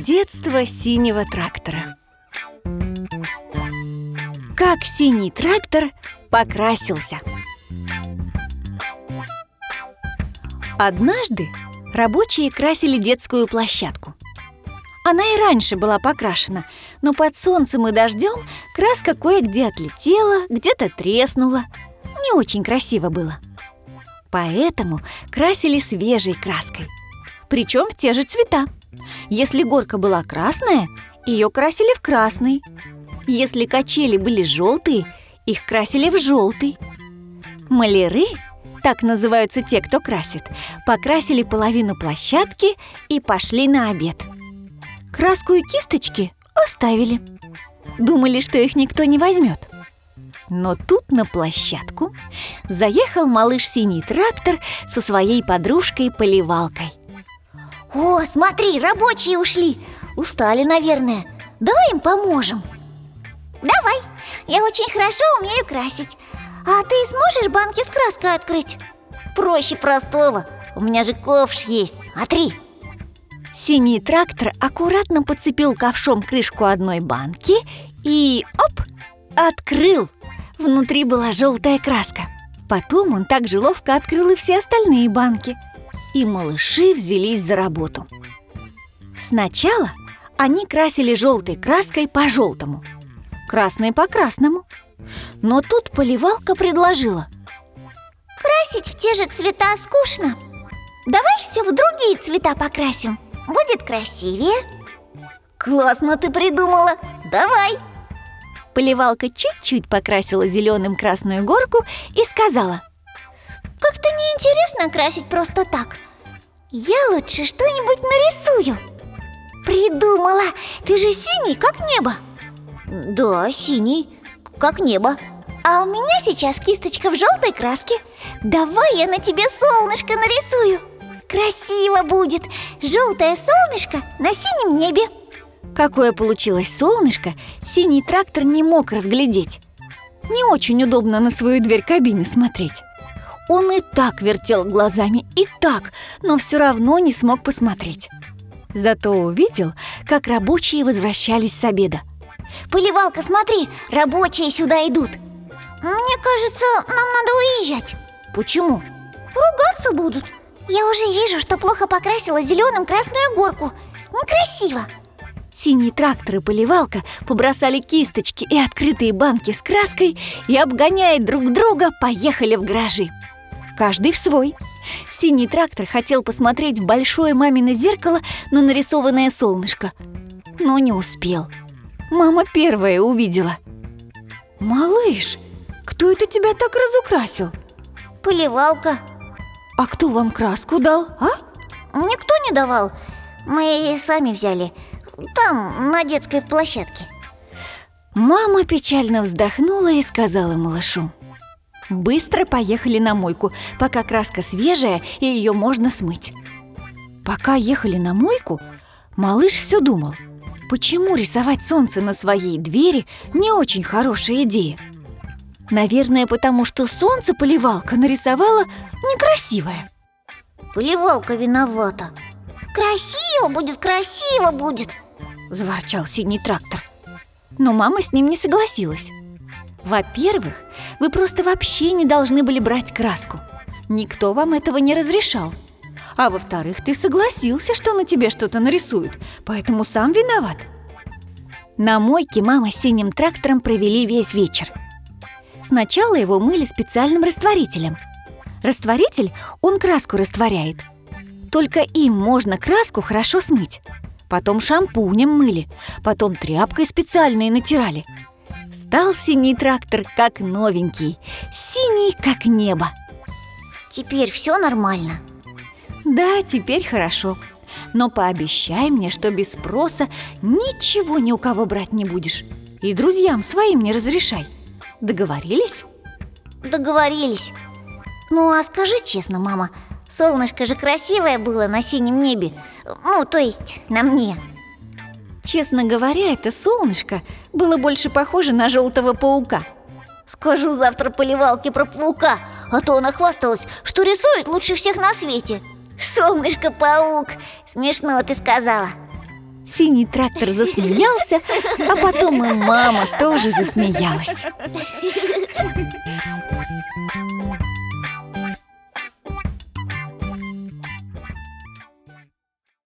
Детство синего трактора. Как синий трактор покрасился. Однажды рабочие красили детскую площадку. Она и раньше была покрашена, но под солнцем и дождем краска кое-где отлетела, где-то треснула. Не очень красиво было. Поэтому красили свежей краской. Причем в те же цвета. Если горка была красная, ее красили в красный. Если качели были желтые, их красили в желтый. Маляры, так называются те, кто красит, покрасили половину площадки и пошли на обед. Краску и кисточки оставили. Думали, что их никто не возьмет. Но тут на площадку заехал малыш Синий трактор со своей подружкой-поливалкой. О, смотри, рабочие ушли. Устали, наверное. Давай им поможем. Давай, я очень хорошо умею красить. А ты сможешь банки с краской открыть? Проще простого, у меня же ковш есть, смотри. Синий трактор аккуратно подцепил ковшом крышку одной банки и, оп, открыл. Внутри была желтая краска. Потом он также ловко открыл и все остальные банки. И малыши взялись за работу. Сначала они красили желтой краской по желтому, красной по красному. Но тут поливалка предложила: красить в те же цвета скучно. Давай все в другие цвета покрасим. Будет красивее. Классно ты придумала. Давай. Поливалка чуть-чуть покрасила зеленым красную горку и сказала: как-то неинтересно красить просто так. Я лучше что-нибудь нарисую. Придумала. Ты же синий, как небо. Да, синий, как небо. А у меня сейчас кисточка в желтой краске. Давай я на тебе солнышко нарисую. Красиво будет. Желтое солнышко на синем небе. Какое получилось солнышко, Синий трактор не мог разглядеть. Не очень удобно на свою дверь кабины смотреть. Он и так вертел глазами, и так, но все равно не смог посмотреть. Зато увидел, как рабочие возвращались с обеда. Поливалка, смотри, рабочие сюда идут. Мне кажется, нам надо уезжать. Почему? Ругаться будут. Я уже вижу, что плохо покрасила зеленым красную горку. Некрасиво. Синий трактор и поливалка побросали кисточки и открытые банки с краской и, обгоняя друг друга, поехали в гаражи. Каждый в свой. Синий трактор хотел посмотреть в большое мамино зеркало на нарисованное солнышко, но не успел. Мама первая увидела. «Малыш, кто это тебя так разукрасил?» Поливалка. «А кто вам краску дал, а?» Никто не давал. Мы сами взяли. Там, на детской площадке. Мама печально вздохнула и сказала малышу: быстро поехали на мойку, пока краска свежая и ее можно смыть. Пока ехали на мойку, малыш все думал: почему рисовать солнце на своей двери не очень хорошая идея? Наверное, потому что солнце поливалка нарисовала некрасивое. Поливалка виновата. Красиво будет, заворчал Синий трактор. Но мама с ним не согласилась. Во-первых, вы просто вообще не должны были брать краску. Никто вам этого не разрешал. А во-вторых, ты согласился, что на тебе что-то нарисуют, поэтому сам виноват. На мойке мама с Синим трактором провели весь вечер. Сначала его мыли специальным растворителем. Растворитель, он краску растворяет. Только им можно краску хорошо смыть. Потом шампунем мыли, потом тряпкой специальной натирали. Стал Синий трактор как новенький, синий как небо. Теперь все нормально? Да, теперь хорошо. Но пообещай мне, что без спроса ничего ни у кого брать не будешь. И друзьям своим не разрешай. Договорились? Договорились. Ну, а скажи честно, мама, солнышко же красивое было на синем небе. Ну, то есть на мне. Честно говоря, это солнышко было больше похоже на желтого паука. Скажу завтра поливалке про паука, а то она хвасталась, что рисует лучше всех на свете. Солнышко-паук, смешно ты сказала. Синий трактор засмеялся, а потом и мама тоже засмеялась.